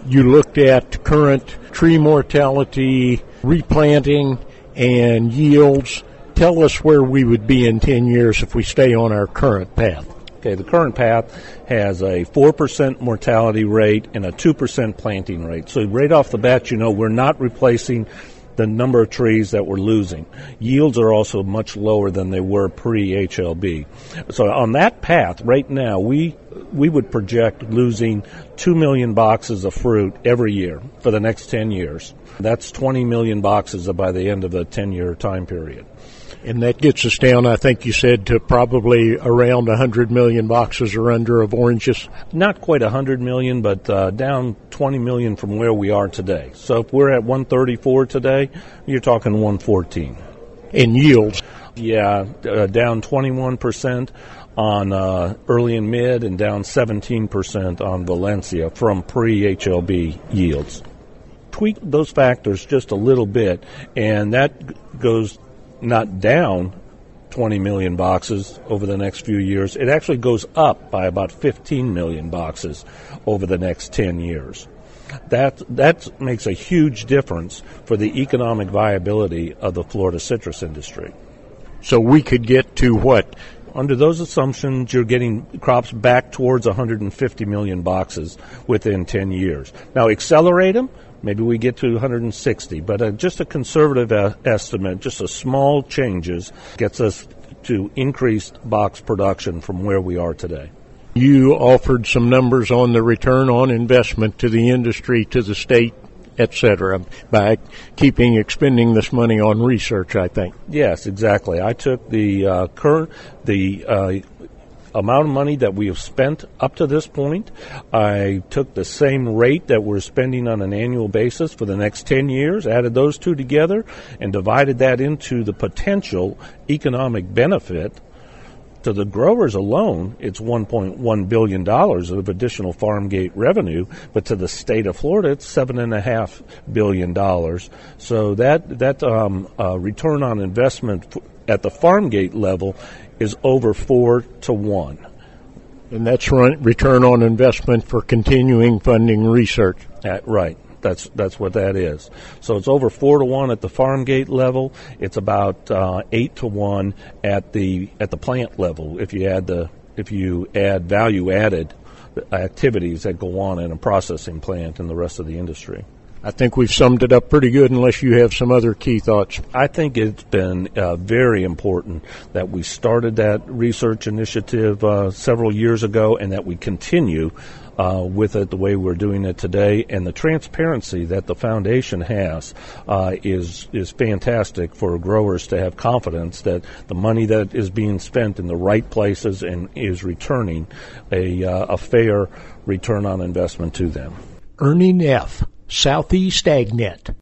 You looked at current tree mortality, replanting, and yields. Tell us where we would be in 10 years if we stay on our current path. Okay, the current path has a 4% mortality rate and a 2% planting rate. So right off the bat, we're not replacing the number of trees that we're losing. Yields are also much lower than they were pre-HLB. So on that path, right now, we would project losing 2 million boxes of fruit every year for the next 10 years. That's 20 million boxes by the end of the 10-year time period. And that gets us down, I think you said, to probably around 100 million boxes or under of oranges. Not quite 100 million, but down 20 million from where we are today. So if we're at 134 today, you're talking 114. In yields? Yeah, down 21% on early and mid and down 17% on Valencia from pre-HLB yields. Tweak those factors just a little bit, and that goes not down 20 million boxes over the next few years. It actually goes up by about 15 million boxes over the next 10 years. That makes a huge difference for the economic viability of the Florida citrus industry. So we could get to what? Under those assumptions, you're getting crops back towards 150 million boxes within 10 years. Now, accelerate them. Maybe we get to 160, but just a conservative estimate, just a small changes, gets us to increased box production from where we are today. You offered some numbers on the return on investment to the industry, to the state, et cetera, by expending this money on research, I think. Yes, exactly. I took the amount of money that we have spent up to this point. I took the same rate that we're spending on an annual basis for the next 10 years, added those two together, and divided that into the potential economic benefit. To the growers alone, it's $1.1 billion of additional farm gate revenue, but to the state of Florida, it's $7.5 billion. So that return on investment at the farm gate level is over 4 to 1. And that's return on investment for continuing funding research. Right. That's what that is. So it's over 4 to 1 at the farm gate level. It's about 8 to 1 at the plant level. If you add value added activities that go on in a processing plant and the rest of the industry. I think we've summed it up pretty good, unless you have some other key thoughts. I think it's been very important that we started that research initiative several years ago, and that we continue with it the way we're doing it today. And the transparency that the foundation has is fantastic for growers to have confidence that the money that is being spent in the right places and is returning a fair return on investment to them. Ernie Neff, Southeast AgNet.